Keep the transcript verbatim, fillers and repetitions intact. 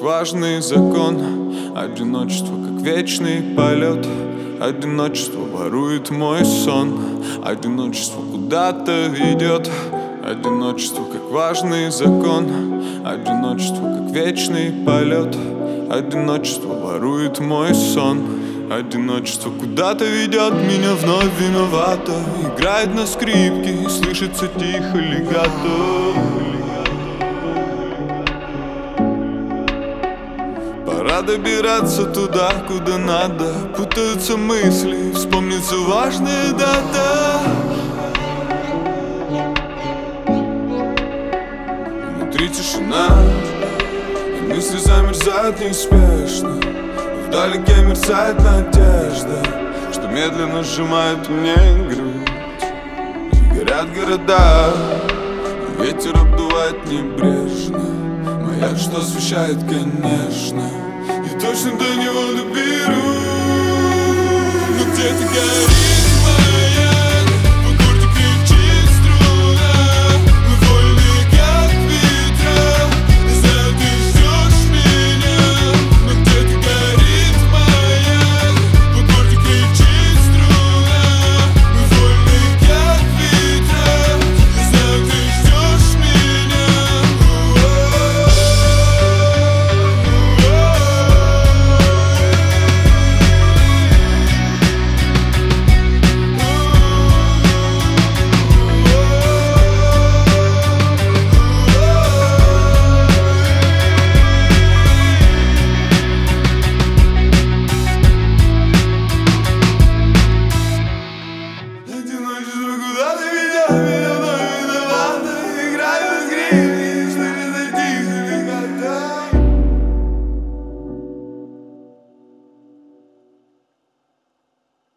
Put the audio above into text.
важный закон. Одиночество, как вечный полет. Одиночество ворует мой сон. Одиночество куда-то ведет. Одиночество, как важный закон. Одиночество, как вечный полет. Одиночество ворует мой сон. Одиночество куда-то ведет, меня вновь виновата. Играет на скрипке и слышится тихо легато. Пора добираться туда, куда надо. Путаются мысли, вспомнится важная дата. Внутри тишина, и мысли замерзают неспешно. Вдалеке мерцает надежда, что медленно сжимает мне грудь. И горят города, и ветер обдувает небрежно. Маяк, что освещает, конечно, и точно до него доберу. Но где-то горит моя